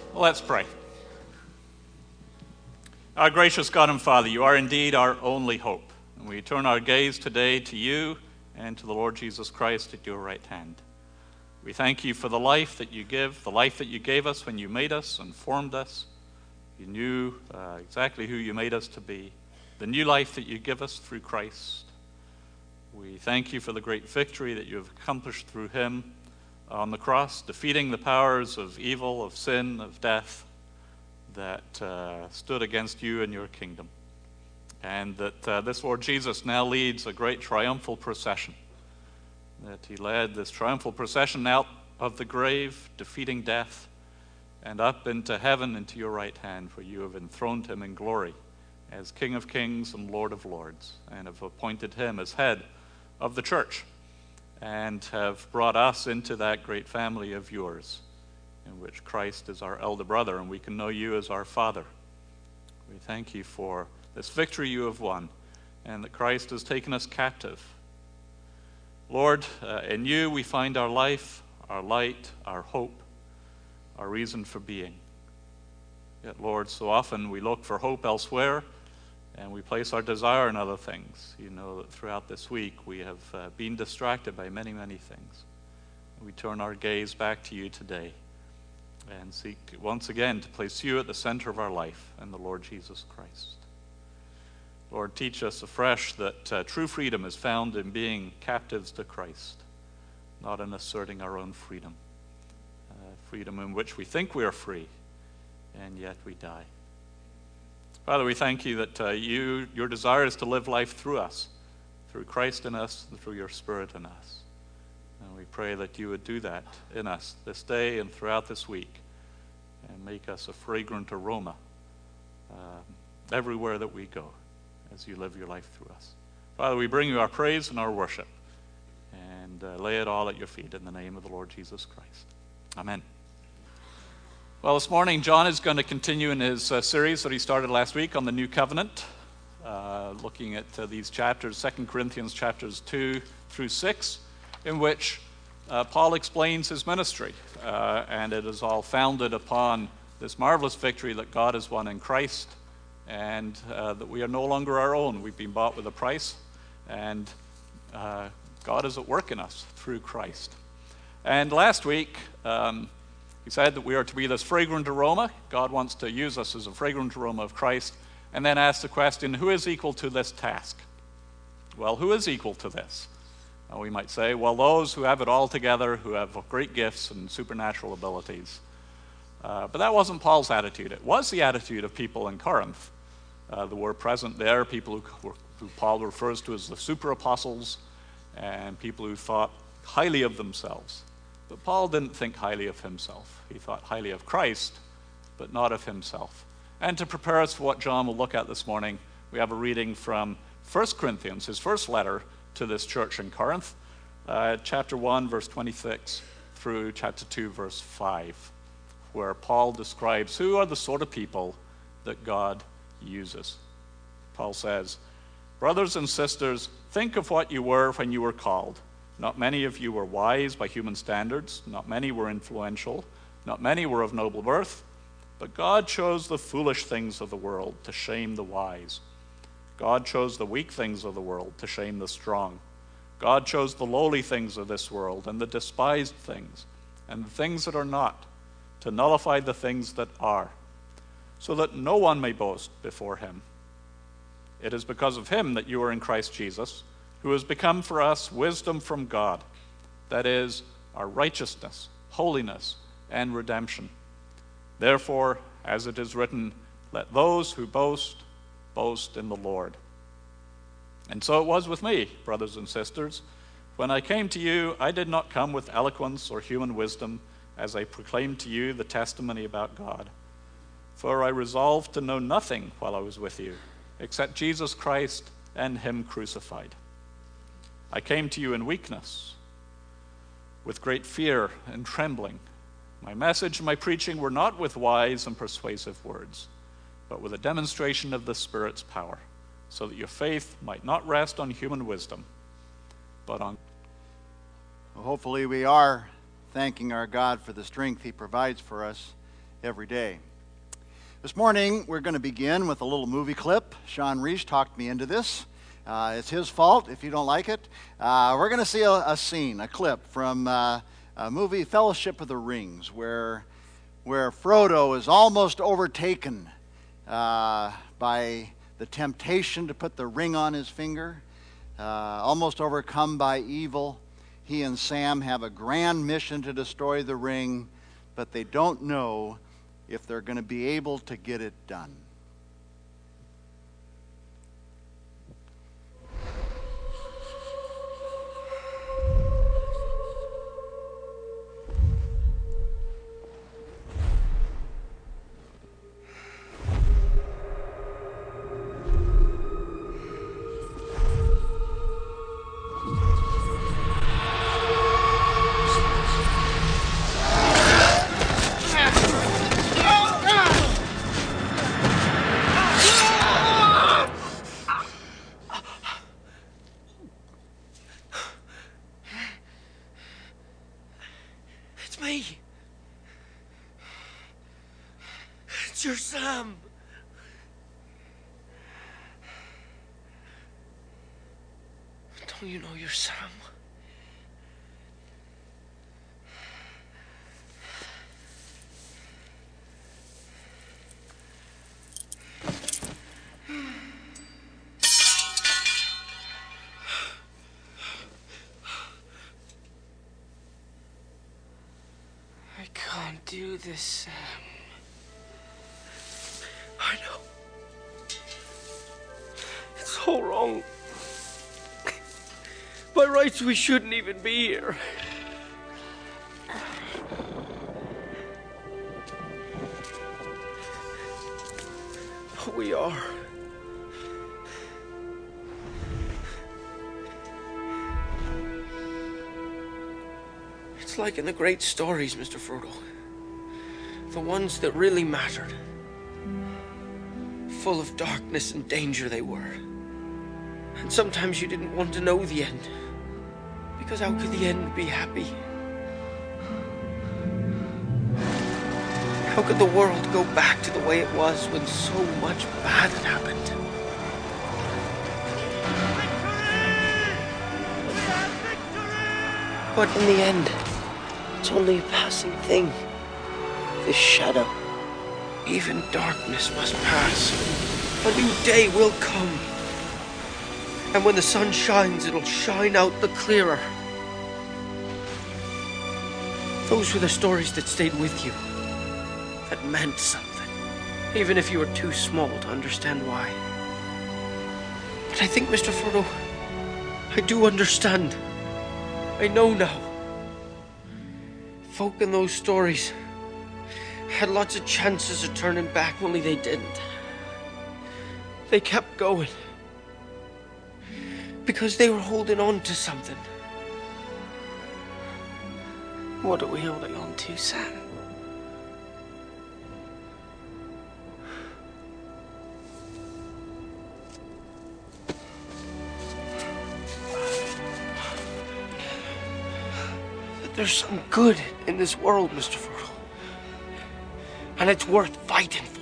Let's pray. Our gracious God and Father, you are indeed our only hope. And we turn our gaze today to you and to the Lord Jesus Christ at your right hand. We thank you for the life that you give, the life that you gave us when you made us and formed us. You knew exactly who you made us to be, the new life that you give us through Christ. We thank you for the great victory that you have accomplished through him on the cross, defeating the powers of evil, of sin, of death that stood against you and your kingdom. And that this Lord Jesus now leads a great triumphal procession, that he led this triumphal procession out of the grave, defeating death, and up into heaven, into your right hand, for you have enthroned him in glory as King of kings and Lord of lords, and have appointed him as head of the church, and have brought us into that great family of yours, in which Christ is our elder brother, and we can know you as our Father. We thank you for this victory you have won, and that Christ has taken us captive. Lord, in you we find our life, our light, our hope, our reason for being. Yet, Lord, so often we look for hope elsewhere, and we place our desire in other things. You know that throughout this week we have been distracted by many, many things. We turn our gaze back to you today and seek once again to place you at the center of our life and the Lord Jesus Christ. Lord, teach us afresh that true freedom is found in being captives to Christ, not in asserting our own freedom. Freedom in which we think we are free, and yet we die. Father, we thank you that your desire is to live life through us, through Christ in us, and through your Spirit in us. And we pray that you would do that in us this day and throughout this week, and make us a fragrant aroma everywhere that we go as you live your life through us. Father, we bring you our praise and our worship, and lay it all at your feet in the name of the Lord Jesus Christ. Amen. Well, this morning, John is going to continue in his series that he started last week on the New Covenant, looking at these chapters, 2 Corinthians chapters 2 through 6, in which Paul explains his ministry, and it is all founded upon this marvelous victory that God has won in Christ, and that we are no longer our own. We've been bought with a price, and God is at work in us through Christ. And last week, he said that we are to be this fragrant aroma. God wants to use us as a fragrant aroma of Christ, and then asked the question, who is equal to this task? Well, who is equal to this? We might say, well, those who have it all together, who have great gifts and supernatural abilities. But that wasn't Paul's attitude. It was the attitude of people in Corinth. There were present there people who Paul refers to as the super apostles, and people who thought highly of themselves. But Paul didn't think highly of himself. He thought highly of Christ, but not of himself. And to prepare us for what John will look at this morning, we have a reading from 1 Corinthians, his first letter to this church in Corinth, chapter 1, verse 26, through chapter 2, verse 5, where Paul describes who are the sort of people that God uses. Paul says, "Brothers and sisters, think of what you were when you were called. Not many of you were wise by human standards. Not many were influential. Not many were of noble birth. But God chose the foolish things of the world to shame the wise. God chose the weak things of the world to shame the strong. God chose the lowly things of this world and the despised things and the things that are not, to nullify the things that are, so that no one may boast before him. It is because of him that you are in Christ Jesus, who has become for us wisdom from God, that is, our righteousness, holiness, and redemption. Therefore, as it is written, let those who boast, boast in the Lord. And so it was with me, brothers and sisters. When I came to you, I did not come with eloquence or human wisdom, as I proclaimed to you the testimony about God. For I resolved to know nothing while I was with you, except Jesus Christ and him crucified. I came to you in weakness, with great fear and trembling. My message and my preaching were not with wise and persuasive words, but with a demonstration of the Spirit's power, so that your faith might not rest on human wisdom, but on... Well, hopefully we are thanking our God for the strength he provides for us every day. This morning, we're going to begin with a little movie clip. Sean Reese talked me into this. It's his fault if you don't like it. We're going to see a scene, a clip from a movie, Fellowship of the Rings, where Frodo is almost overtaken by the temptation to put the ring on his finger, almost overcome by evil. He and Sam have a grand mission to destroy the ring, but they don't know if they're going to be able to get it done. It's your Sam. Don't you know you're Sam? I can't do this, Sam. I know. It's all wrong. By rights, we shouldn't even be here. But we are. It's like in the great stories, Mr. Frodo. The ones that really mattered. Full of darkness and danger they were. And sometimes you didn't want to know the end. Because how could the end be happy? How could the world go back to the way it was when so much bad had happened? Victory! But in the end, it's only a passing thing. This shadow. Even darkness must pass. A new day will come. And when the sun shines, it'll shine out the clearer. Those were the stories that stayed with you. That meant something. Even if you were too small to understand why. But I think, Mr. Frodo, I do understand. I know now. Folk in those stories had lots of chances of turning back, only they didn't. They kept going. Because they were holding on to something. What are we holding on to, Sam? That there's some good in this world, Mr. Frodo. And it's worth fighting for.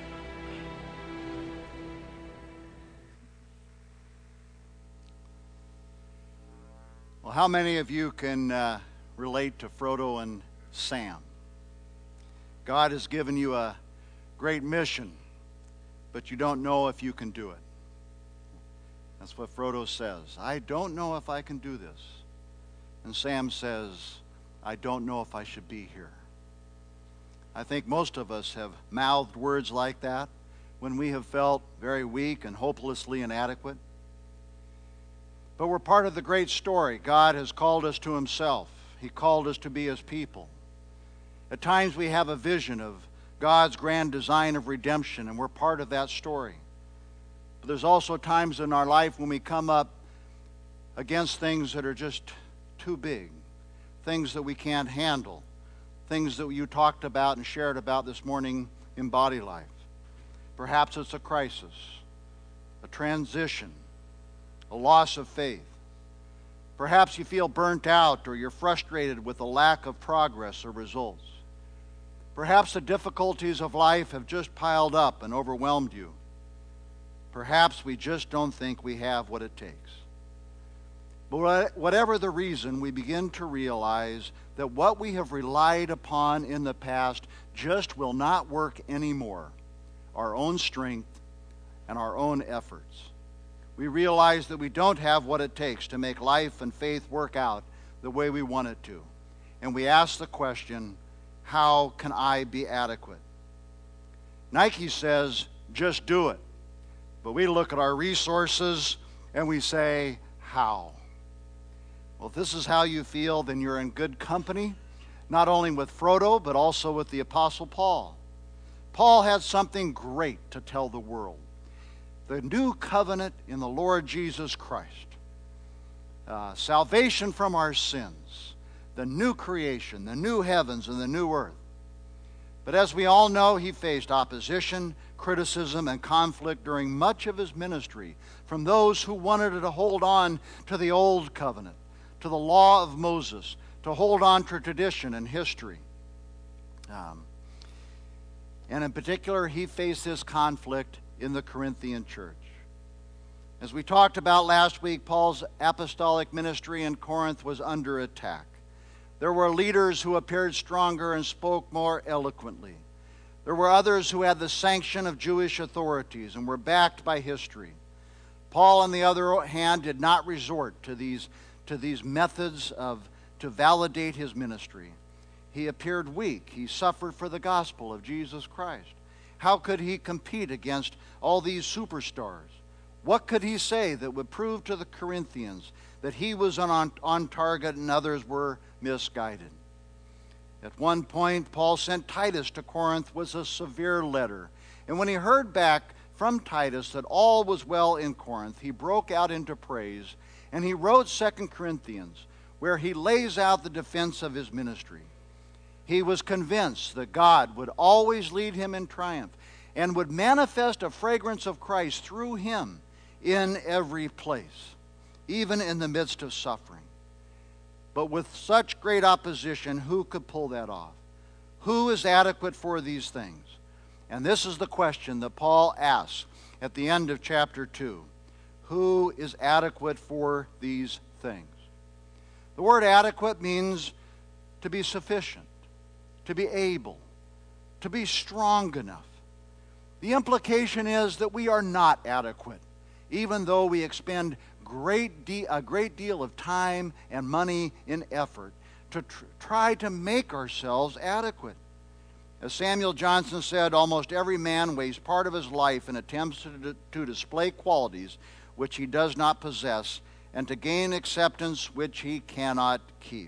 Well, how many of you can relate to Frodo and Sam? God has given you a great mission, but you don't know if you can do it. That's what Frodo says. I don't know if I can do this. And Sam says, I don't know if I should be here. I think most of us have mouthed words like that when we have felt very weak and hopelessly inadequate. But we're part of the great story. God has called us to himself. He called us to be his people. At times we have a vision of God's grand design of redemption, and we're part of that story. But there's also times in our life when we come up against things that are just too big, things that we can't handle, things that you talked about and shared about this morning in Body Life. Perhaps it's a crisis, a transition, a loss of faith. Perhaps you feel burnt out or you're frustrated with the lack of progress or results. Perhaps the difficulties of life have just piled up and overwhelmed you. Perhaps we just don't think we have what it takes. But whatever the reason, we begin to realize that what we have relied upon in the past just will not work anymore. Our own strength and our own efforts. We realize that we don't have what it takes to make life and faith work out the way we want it to. And we ask the question, how can I be adequate? Nike says, just do it. But we look at our resources and we say, how? Well, if this is how you feel, then you're in good company, not only with Frodo, but also with the Apostle Paul. Paul had something great to tell the world. The new covenant in the Lord Jesus Christ. Salvation from our sins. The new creation, the new heavens and the new earth. But as we all know, he faced opposition, criticism, and conflict during much of his ministry from those who wanted to hold on to the old covenant, to the law of Moses, to hold on to tradition and history. And in particular, he faced this conflict in the Corinthian church. As we talked about last week, Paul's apostolic ministry in Corinth was under attack. There were leaders who appeared stronger and spoke more eloquently. There were others who had the sanction of Jewish authorities and were backed by history. Paul, on the other hand, did not resort to these methods to validate his ministry. He appeared weak. He suffered for the gospel of Jesus Christ. How could he compete against all these superstars? What could he say that would prove to the Corinthians that he was on target and others were misguided? At one point, Paul sent Titus to Corinth with a severe letter. And when he heard back from Titus that all was well in Corinth, he broke out into praise, and he wrote 2 Corinthians, where he lays out the defense of his ministry. He was convinced that God would always lead him in triumph and would manifest a fragrance of Christ through him in every place, even in the midst of suffering. But with such great opposition, who could pull that off? Who is adequate for these things? And this is the question that Paul asks at the end of chapter 2. Who is adequate for these things? The word adequate means to be sufficient, to be able, to be strong enough. The implication is that we are not adequate, even though we expend a great deal of time and money and effort to try to make ourselves adequate. As Samuel Johnson said, almost every man wastes part of his life in attempts to display qualities which he does not possess and to gain acceptance which he cannot keep.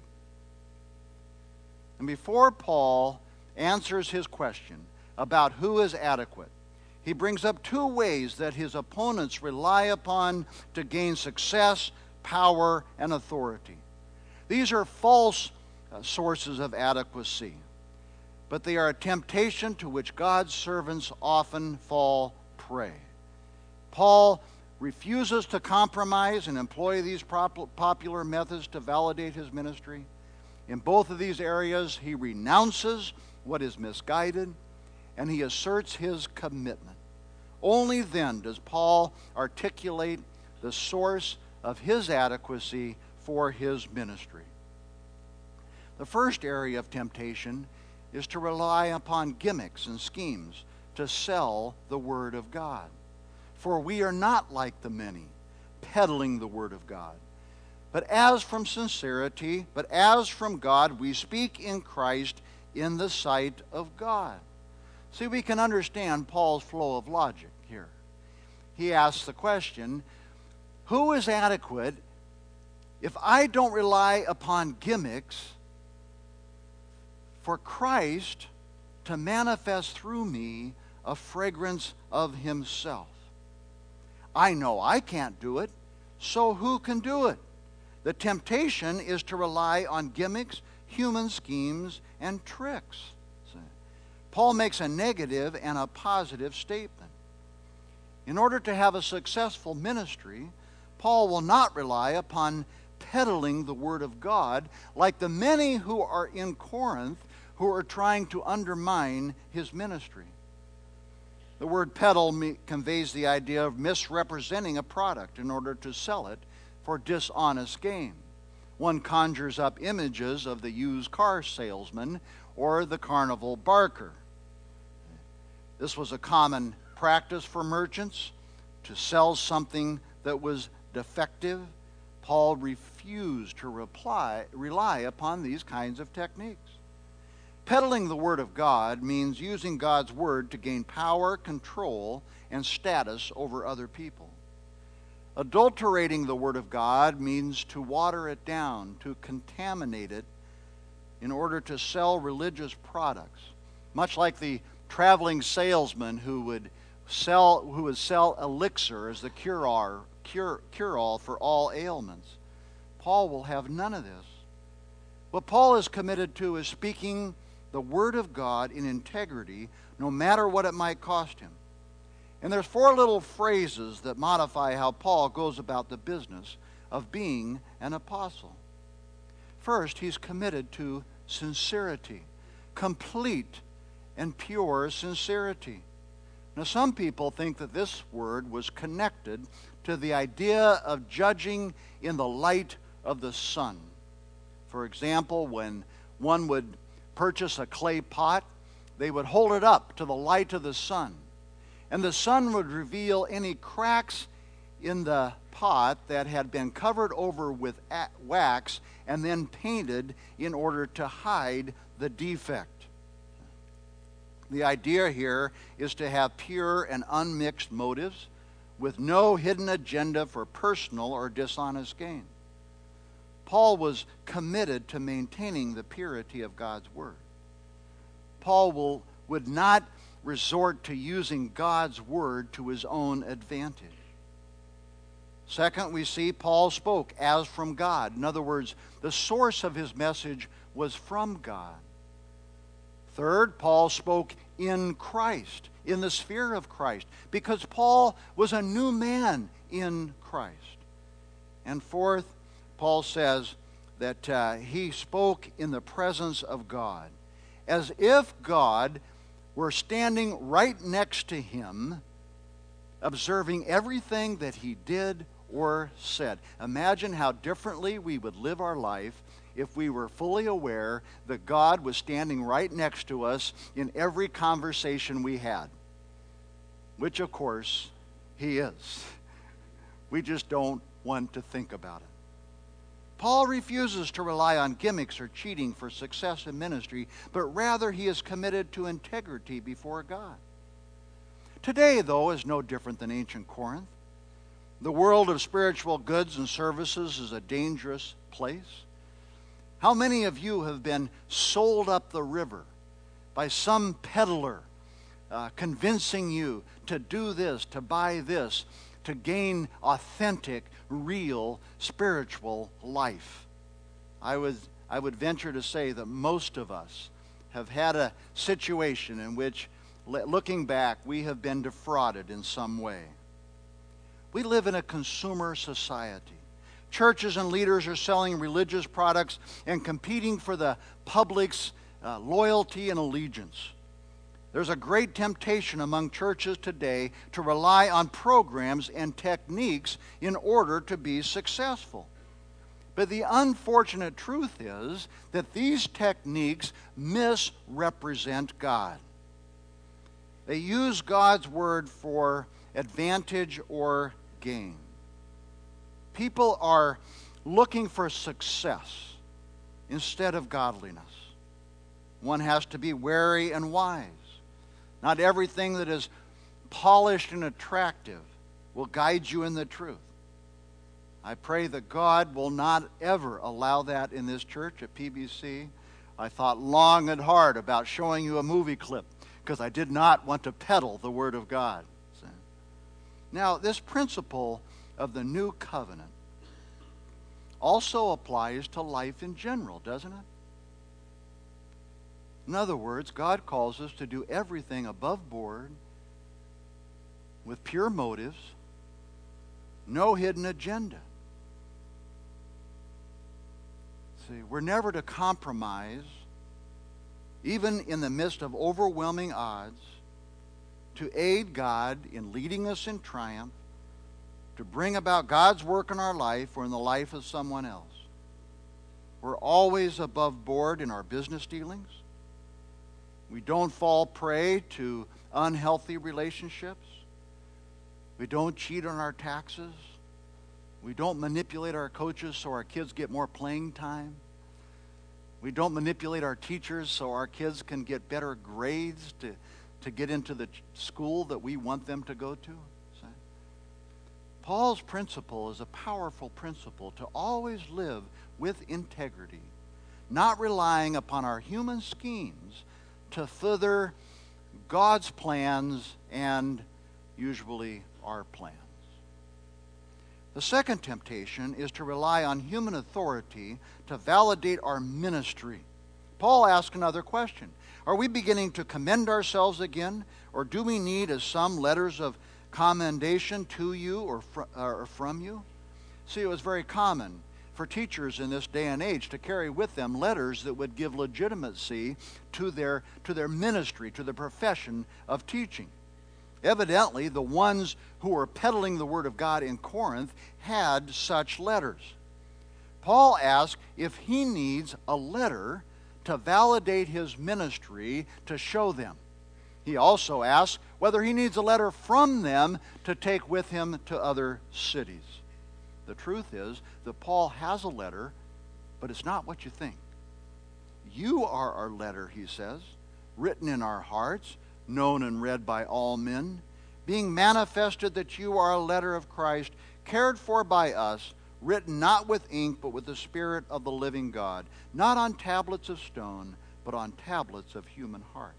And before Paul answers his question about who is adequate, he brings up two ways that his opponents rely upon to gain success, power, and authority. These are false sources of adequacy, but they are a temptation to which God's servants often fall prey. Paul refuses to compromise and employ these popular methods to validate his ministry. In both of these areas, he renounces what is misguided and he asserts his commitment. Only then does Paul articulate the source of his adequacy for his ministry. The first area of temptation is to rely upon gimmicks and schemes to sell the Word of God. For we are not like the many, peddling the Word of God. But as from sincerity, but as from God, we speak in Christ in the sight of God. See, we can understand Paul's flow of logic here. He asks the question, who is adequate if I don't rely upon gimmicks for Christ to manifest through me a fragrance of himself? I know I can't do it, so who can do it? The temptation is to rely on gimmicks, human schemes, and tricks. Paul makes a negative and a positive statement. In order to have a successful ministry, Paul will not rely upon peddling the Word of God like the many who are in Corinth who are trying to undermine his ministry. The word peddle conveys the idea of misrepresenting a product in order to sell it for dishonest gain. One conjures up images of the used car salesman or the carnival barker. This was a common practice for merchants to sell something that was defective. Paul refused to rely upon these kinds of techniques. Peddling the Word of God means using God's Word to gain power, control, and status over other people. Adulterating the Word of God means to water it down, to contaminate it in order to sell religious products, much like the traveling salesman who would sell elixir as the cure-all for all ailments. Paul will have none of this. What Paul is committed to is speaking the Word of God in integrity, no matter what it might cost him. And there's 4 little phrases that modify how Paul goes about the business of being an apostle. First, he's committed to sincerity, complete and pure sincerity. Now, some people think that this word was connected to the idea of judging in the light of the sun. For example, when one would purchase a clay pot, they would hold it up to the light of the sun. And the sun would reveal any cracks in the pot that had been covered over with wax and then painted in order to hide the defect. The idea here is to have pure and unmixed motives with no hidden agenda for personal or dishonest gain. Paul was committed to maintaining the purity of God's Word. Paul would not resort to using God's Word to his own advantage. Second, we see Paul spoke as from God. In other words, the source of his message was from God. Third, Paul spoke in Christ, in the sphere of Christ, because Paul was a new man in Christ. And fourth, Paul says that he spoke in the presence of God, as if God were standing right next to him, observing everything that he did or said. Imagine how differently we would live our life if we were fully aware that God was standing right next to us in every conversation we had, which of course he is. We just don't want to think about it. Paul refuses to rely on gimmicks or cheating for success in ministry, but rather he is committed to integrity before God. Today, though, is no different than ancient Corinth. The world of spiritual goods and services is a dangerous place. How many of you have been sold up the river by some peddler convincing you to do this, to buy this, to gain authentic, real, spiritual life? I would venture to say that most of us have had a situation in which, looking back, we have been defrauded in some way. We live in a consumer society. Churches and leaders are selling religious products and competing for the public's loyalty and allegiance. There's a great temptation among churches today to rely on programs and techniques in order to be successful. But the unfortunate truth is that these techniques misrepresent God. They use God's Word for advantage or gain. People are looking for success instead of godliness. One has to be wary and wise. Not everything that is polished and attractive will guide you in the truth. I pray that God will not ever allow that in this church at PBC. I thought long and hard about showing you a movie clip because I did not want to peddle the Word of God. Now, this principle of the new covenant also applies to life in general, doesn't it? In other words, God calls us to do everything above board, with pure motives, no hidden agenda. See, we're never to compromise even in the midst of overwhelming odds, to aid God in leading us in triumph, to bring about God's work in our life or in the life of someone else. We're always above board in our business dealings. We don't fall prey to unhealthy relationships. We don't cheat on our taxes. We don't manipulate our coaches so our kids get more playing time. We don't manipulate our teachers so our kids can get better grades to get into the school that we want them to go to. See? Paul's principle is a powerful principle to always live with integrity, not relying upon our human schemes to further God's plans and usually our plans. The second temptation is to rely on human authority to validate our ministry. Paul asks another question. Are we beginning to commend ourselves again, or do we need, as some, letters of commendation to you or from you? See, it was very common for teachers in this day and age to carry with them letters that would give legitimacy to their ministry, to the profession of teaching. Evidently, the ones who were peddling the Word of God in Corinth had such letters. Paul asks if he needs a letter to validate his ministry to show them. He also asks whether he needs a letter from them to take with him to other cities. The truth is that Paul has a letter, but it's not what you think. You are our letter, he says, written in our hearts, known and read by all men, being manifested that you are a letter of Christ, cared for by us, written not with ink, but with the Spirit of the living God, not on tablets of stone, but on tablets of human hearts.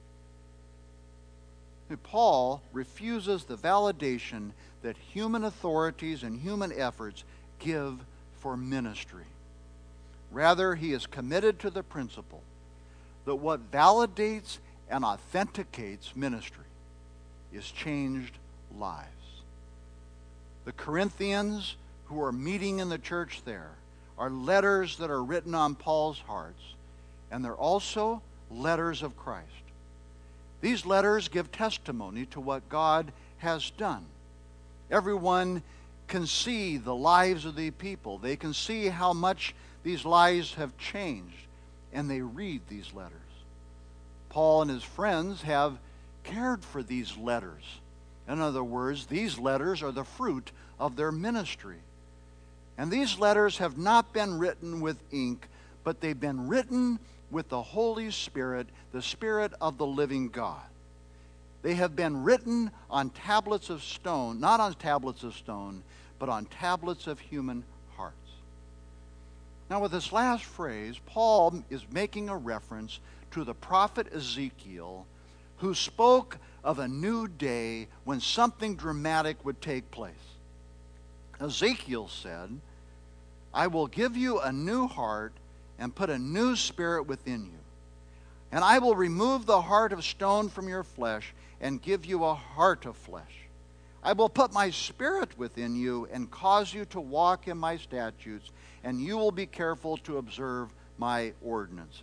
Paul refuses the validation that human authorities and human efforts give for ministry. Rather, he is committed to the principle that what validates and authenticates ministry is changed lives. The Corinthians who are meeting in the church there are letters that are written on Paul's hearts, and they're also letters of Christ. These letters give testimony to what God has done. Everyone can see the lives of the people. They can see how much these lives have changed, and they read these letters. Paul and his friends have cared for these letters. In other words, these letters are the fruit of their ministry. And these letters have not been written with ink, but they've been written with the Holy Spirit, the Spirit of the living God. They have been written on tablets of stone, not on tablets of stone, but on tablets of human hearts. Now, with this last phrase, Paul is making a reference to the prophet Ezekiel, who spoke of a new day when something dramatic would take place. Ezekiel said, I will give you a new heart and put a new spirit within you. And I will remove the heart of stone from your flesh and give you a heart of flesh. I will put my spirit within you and cause you to walk in my statutes, and you will be careful to observe my ordinances.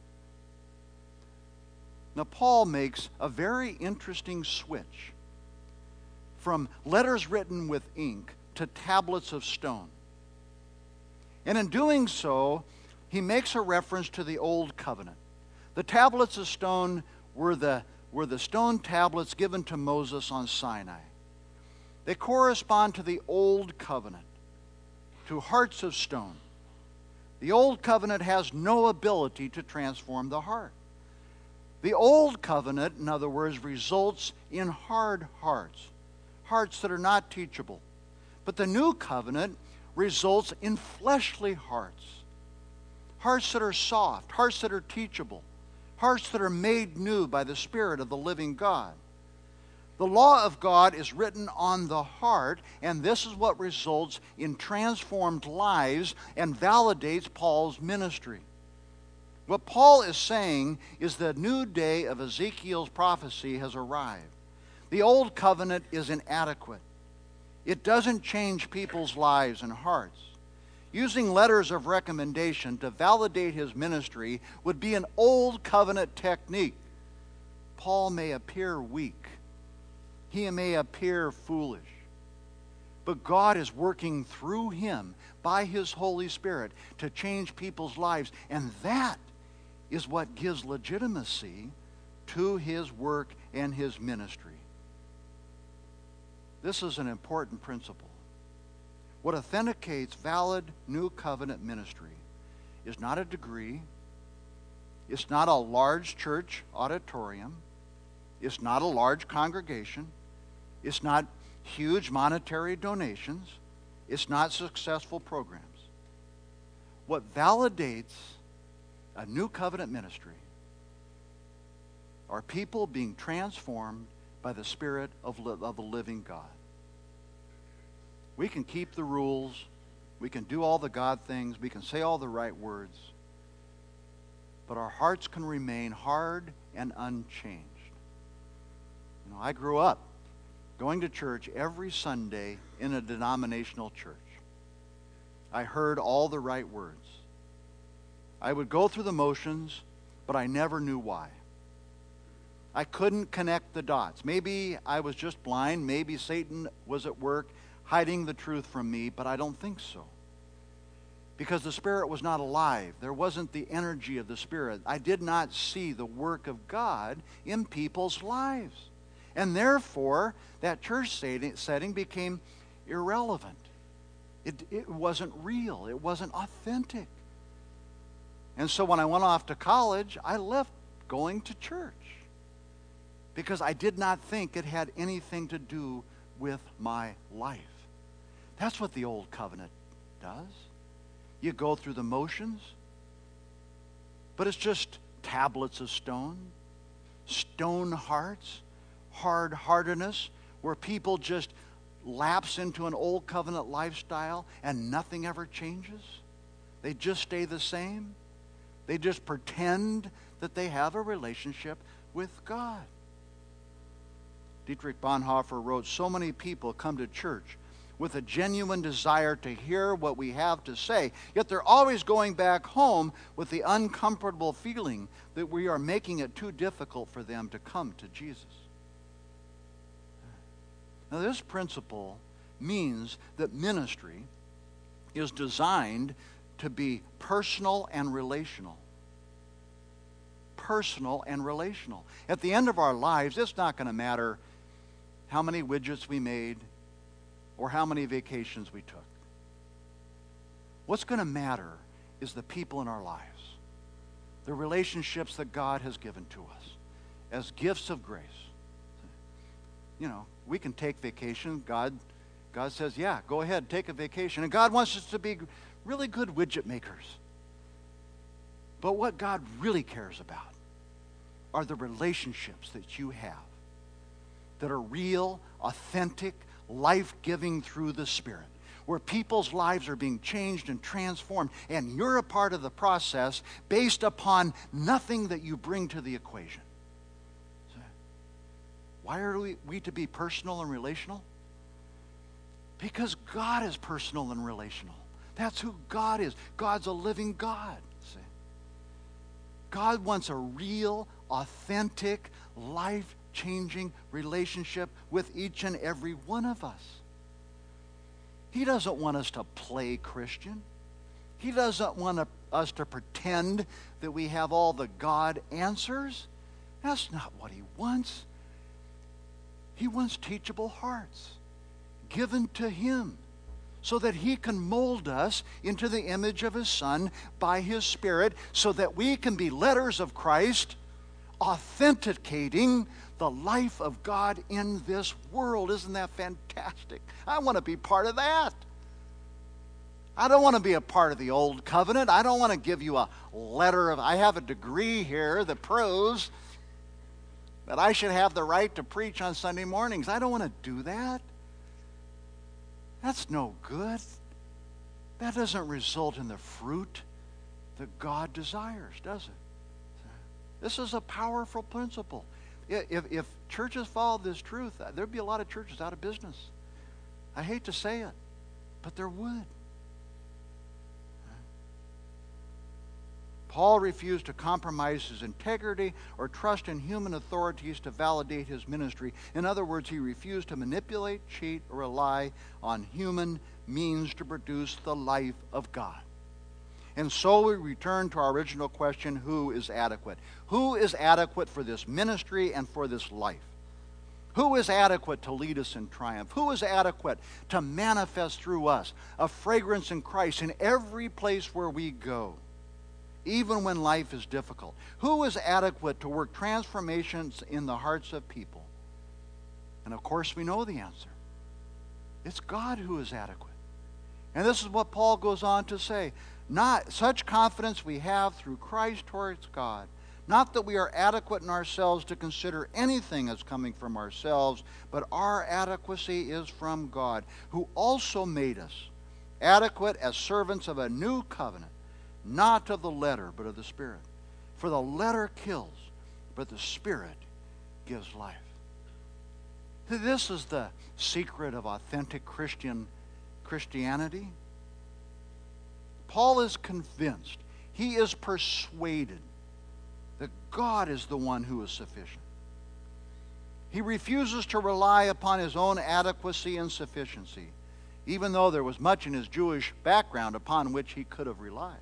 Now, Paul makes a very interesting switch from letters written with ink to tablets of stone. And in doing so, he makes a reference to the Old Covenant. The tablets of stone were the stone tablets given to Moses on Sinai. They correspond to the Old Covenant, to hearts of stone. The Old Covenant has no ability to transform the heart. The Old Covenant, in other words, results in hard hearts, hearts that are not teachable. But the New Covenant results in fleshly hearts, hearts that are soft, hearts that are teachable, hearts that are made new by the Spirit of the living God. The law of God is written on the heart, and this is what results in transformed lives and validates Paul's ministry. What Paul is saying is the new day of Ezekiel's prophecy has arrived. The Old Covenant is inadequate. It doesn't change people's lives and hearts. Using letters of recommendation to validate his ministry would be an old covenant technique. Paul may appear weak. He may appear foolish. But God is working through him by his Holy Spirit to change people's lives. And that is what gives legitimacy to his work and his ministry. This is an important principle. What authenticates valid new covenant ministry is not a degree. It's not a large church auditorium. It's not a large congregation. It's not huge monetary donations. It's not successful programs. What validates a new covenant ministry are people being transformed by the Spirit of the living God. We can keep the rules. We can do all the God things. We can say all the right words. But our hearts can remain hard and unchanged. You know, I grew up going to church every Sunday in a denominational church. I heard all the right words. I would go through the motions, but I never knew why. I couldn't connect the dots. Maybe I was just blind. Maybe Satan was at work hiding the truth from me, but I don't think so. Because the Spirit was not alive. There wasn't the energy of the Spirit. I did not see the work of God in people's lives. And therefore, that church setting became irrelevant. It wasn't real. It wasn't authentic. And so when I went off to college, I left going to church because I did not think it had anything to do with my life. That's what the old covenant does. You go through the motions, but it's just tablets of stone, stone hearts, hard-heartedness, where people just lapse into an old covenant lifestyle and nothing ever changes. They just stay the same. They just pretend that they have a relationship with God. Dietrich Bonhoeffer wrote, "So many people come to church with a genuine desire to hear what we have to say, yet they're always going back home with the uncomfortable feeling that we are making it too difficult for them to come to Jesus." Now, this principle means that ministry is designed to be personal and relational. Personal and relational. At the end of our lives, it's not going to matter how many widgets we made or how many vacations we took. What's going to matter is the people in our lives, the relationships that God has given to us as gifts of grace. You know, we can take vacation. God says, yeah, go ahead, take a vacation. And God wants us to be really good widget makers. But what God really cares about are the relationships that you have that are real, authentic, life-giving through the Spirit, where people's lives are being changed and transformed, and you're a part of the process based upon nothing that you bring to the equation. Why are we to be personal and relational? Because God is personal and relational. That's who God is. God's a living God. See? God wants a real, authentic, life-changing relationship with each and every one of us. He doesn't want us to play Christian. He doesn't want us to pretend that we have all the God answers. That's not what He wants. He wants teachable hearts given to Him so that He can mold us into the image of His Son by His Spirit so that we can be letters of Christ authenticating the life of God in this world. Isn't that fantastic? I want to be part of that. I don't want to be a part of the old covenant. I don't want to give you a letter of, I have a degree here that proves that I should have the right to preach on Sunday mornings. I don't want to do that. That's no good. That doesn't result in the fruit that God desires, does it? This is a powerful principle. If churches followed this truth, there'd be a lot of churches out of business. I hate to say it, but there would. Paul refused to compromise his integrity or trust in human authorities to validate his ministry. In other words, he refused to manipulate, cheat, or rely on human means to produce the life of God. And so we return to our original question, who is adequate? Who is adequate for this ministry and for this life? Who is adequate to lead us in triumph? Who is adequate to manifest through us a fragrance in Christ in every place where we go, even when life is difficult? Who is adequate to work transformations in the hearts of people? And of course, we know the answer. It's God who is adequate. And this is what Paul goes on to say. Not such confidence we have through Christ towards God. Not that we are adequate in ourselves to consider anything as coming from ourselves, but our adequacy is from God, who also made us adequate as servants of a new covenant, not of the letter, but of the Spirit. For the letter kills, but the Spirit gives life. This is the secret of authentic Christianity. Paul is convinced, he is persuaded that God is the one who is sufficient. He refuses to rely upon his own adequacy and sufficiency, even though there was much in his Jewish background upon which he could have relied.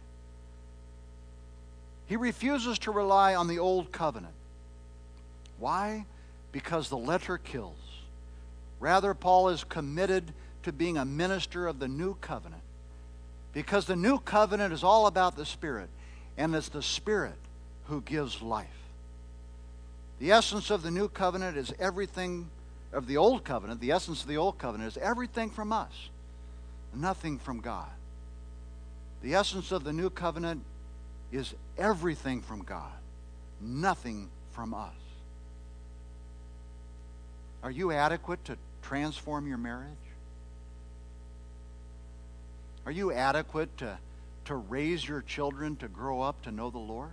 He refuses to rely on the old covenant. Why? Because the letter kills. Rather, Paul is committed to being a minister of the new covenant, because the new covenant is all about the Spirit, and it's the Spirit who gives life. The essence of the new covenant is everything of the old covenant. The essence of the old covenant is everything from us, nothing from God. The essence of the new covenant is everything from God, nothing from us. Are you adequate to transform your marriage? Are you adequate to raise your children to grow up to know the Lord?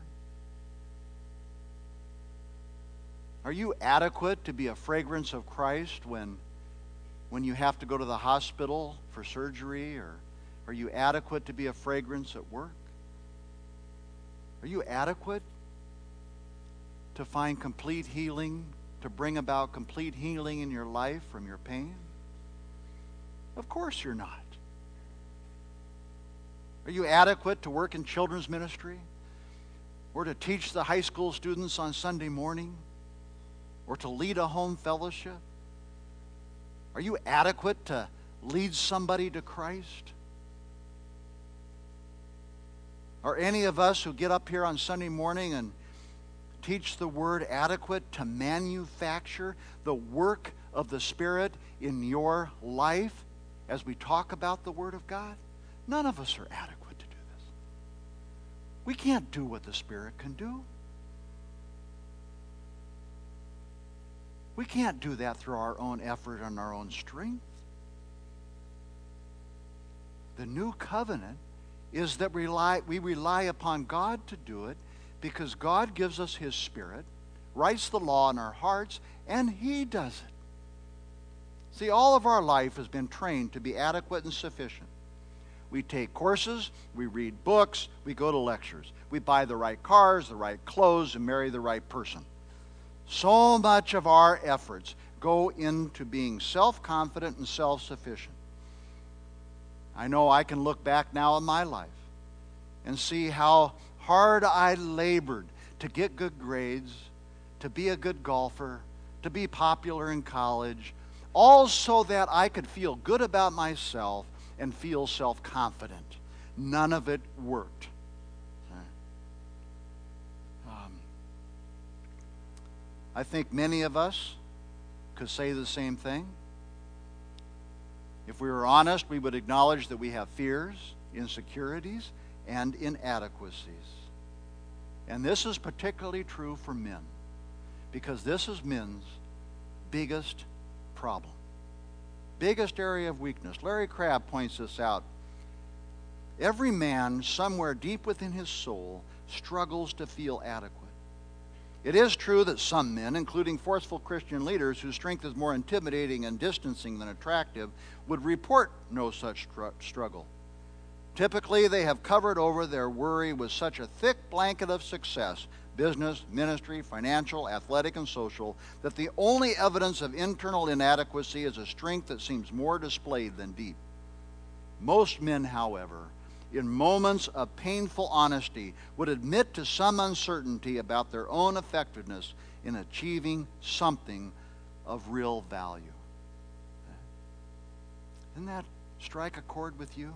Are you adequate to be a fragrance of Christ when you have to go to the hospital for surgery? Or are you adequate to be a fragrance at work? Are you adequate to find complete healing, to bring about complete healing in your life from your pain? Of course you're not. Are you adequate to work in children's ministry? Or to teach the high school students on Sunday morning? Or to lead a home fellowship? Are you adequate to lead somebody to Christ? Are any of us who get up here on Sunday morning and teach the Word adequate to manufacture the work of the Spirit in your life as we talk about the Word of God? None of us are adequate to do this. We can't do what the Spirit can do. We can't do that through our own effort and our own strength. The new covenant is that we rely upon God to do it, because God gives us His Spirit, writes the law in our hearts, and He does it. See, all of our life has been trained to be adequate and sufficient. We take courses, we read books, we go to lectures. We buy the right cars, the right clothes, and marry the right person. So much of our efforts go into being self-confident and self-sufficient. I know I can look back now in my life and see how hard I labored to get good grades, to be a good golfer, to be popular in college, all so that I could feel good about myself and feel self-confident. None of it worked. I think many of us could say the same thing. If we were honest, we would acknowledge that we have fears, insecurities, and inadequacies. And this is particularly true for men, because this is men's biggest problem, biggest area of weakness. Larry Crabb points this out. Every man, somewhere deep within his soul, struggles to feel adequate. It is true that some men, including forceful Christian leaders whose strength is more intimidating and distancing than attractive, would report no such struggle. Typically, they have covered over their worry with such a thick blanket of success, business, ministry, financial, athletic, and social, that the only evidence of internal inadequacy is a strength that seems more displayed than deep. Most men, however, in moments of painful honesty, would admit to some uncertainty about their own effectiveness in achieving something of real value. Doesn't that strike a chord with you?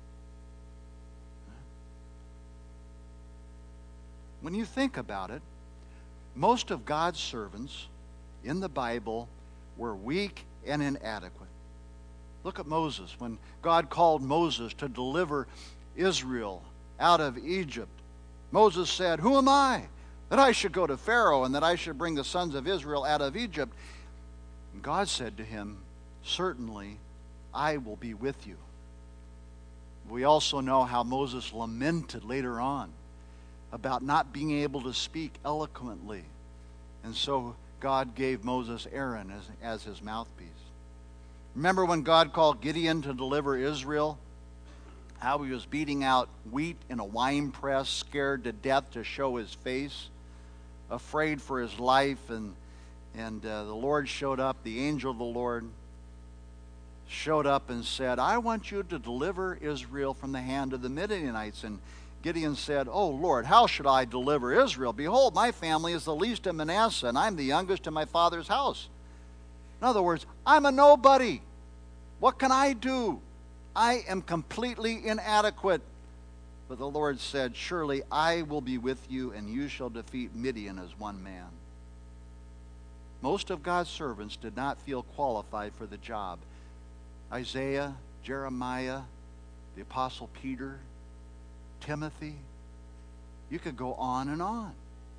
When you think about it, most of God's servants in the Bible were weak and inadequate. Look at Moses. When God called Moses to deliver Israel out of Egypt, Moses said, "Who am I that I should go to Pharaoh and that I should bring the sons of Israel out of Egypt?" And God said to him, "Certainly I will be with you." We also know how Moses lamented later on about not being able to speak eloquently. And so God gave Moses Aaron as his mouthpiece. Remember when God called Gideon to deliver Israel? How he was beating out wheat in a wine press, scared to death to show his face, afraid for his life. And the Lord showed up, the angel of the Lord showed up and said, "I want you to deliver Israel from the hand of the Midianites." And Gideon said, "Oh Lord, how should I deliver Israel? Behold, my family is the least in Manasseh, and I'm the youngest in my father's house." In other words, I'm a nobody. What can I do? I am completely inadequate. But the Lord said, "Surely I will be with you, and you shall defeat Midian as one man." Most of God's servants did not feel qualified for the job. Isaiah, Jeremiah, the Apostle Peter, Timothy, you could go on and on.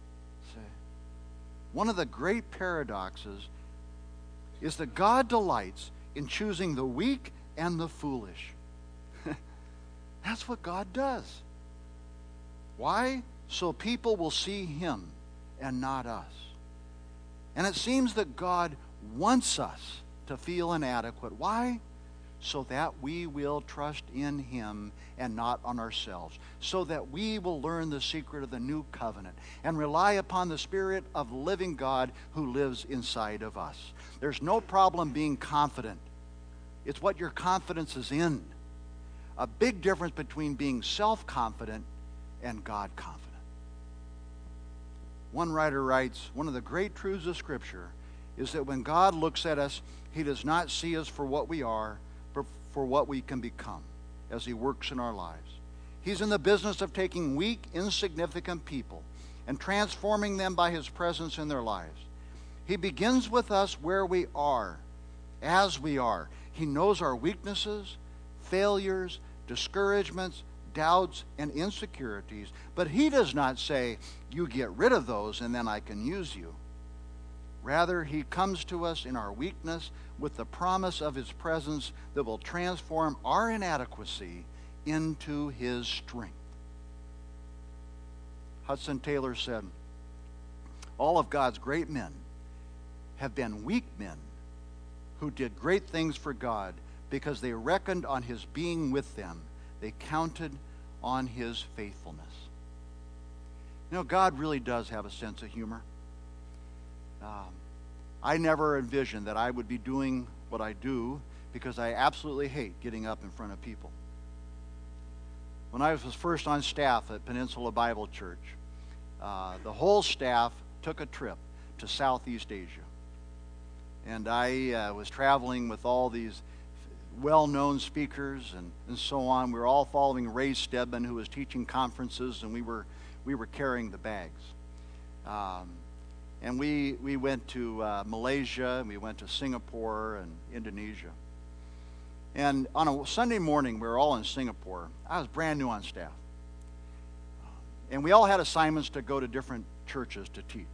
One of the great paradoxes is that God delights in choosing the weak and the foolish. That's what God does. Why? So people will see him and not us. And it seems that God wants us to feel inadequate. Why? So that we will trust in him and not on ourselves. So that we will learn the secret of the new covenant and rely upon the Spirit of the living God who lives inside of us. There's no problem being confident. It's what your confidence is in. A big difference between being self-confident and God-confident. One writer writes, one of the great truths of Scripture is that when God looks at us, he does not see us for what we are, but for what we can become as he works in our lives. He's in the business of taking weak, insignificant people and transforming them by his presence in their lives. He begins with us where we are, as we are. He knows our weaknesses, failures, discouragements, doubts, and insecurities, but he does not say, "You get rid of those and then I can use you." Rather, he comes to us in our weakness with the promise of his presence that will transform our inadequacy into his strength. Hudson Taylor said, "All of God's great men have been weak men who did great things for God because they reckoned on his being with them. They counted on his faithfulness." You know, God really does have a sense of humor. I never envisioned that I would be doing what I do because I absolutely hate getting up in front of people. When I was first on staff at Peninsula Bible Church, the whole staff took a trip to Southeast Asia. And I was traveling with all these well-known speakers and so on. We were all following Ray Stedman, who was teaching conferences, and we were carrying the bags. And we went to Malaysia, and we went to Singapore and Indonesia. And on a Sunday morning, we were all in Singapore. I was brand new on staff. And we all had assignments to go to different churches to teach.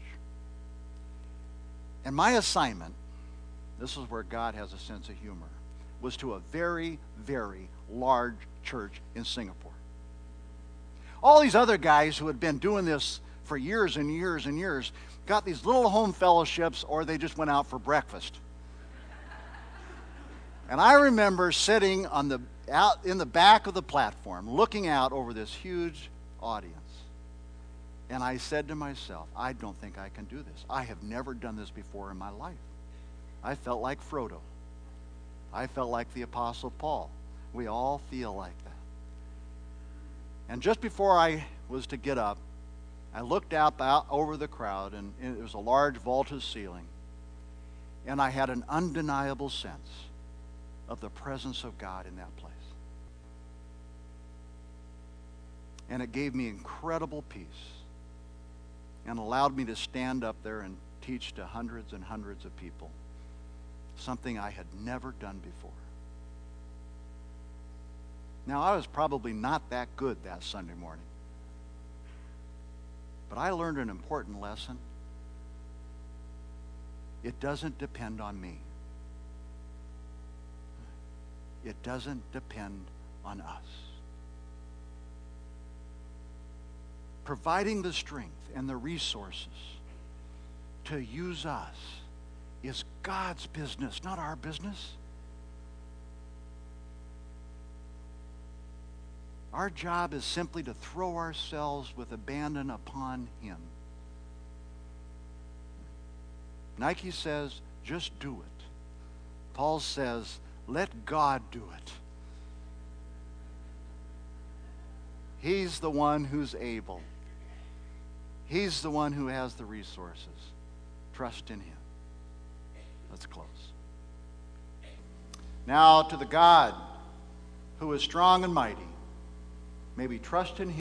And my assignment, this is where God has a sense of humor, was to a very, very large church in Singapore. All these other guys who had been doing this for years and years and years got these little home fellowships, or they just went out for breakfast. And I remember sitting out in the back of the platform, looking out over this huge audience. And I said to myself, I don't think I can do this. I have never done this before in my life. I felt like Frodo. I felt like the Apostle Paul. We all feel like that. And just before I was to get up, I looked out over the crowd, and it was a large vaulted ceiling. And I had an undeniable sense of the presence of God in that place. And it gave me incredible peace and allowed me to stand up there and teach to hundreds and hundreds of people, something I had never done before. Now, I was probably not that good that Sunday morning, but I learned an important lesson. It doesn't depend on me. It doesn't depend on us. Providing the strength and the resources to use us is God's business, not our business. Our job is simply to throw ourselves with abandon upon Him. Nike says, just do it. Paul says, let God do it. He's the one who's able. He's the one who has the resources. Trust in Him. Let's close. Now to the God who is strong and mighty, may we trust in Him.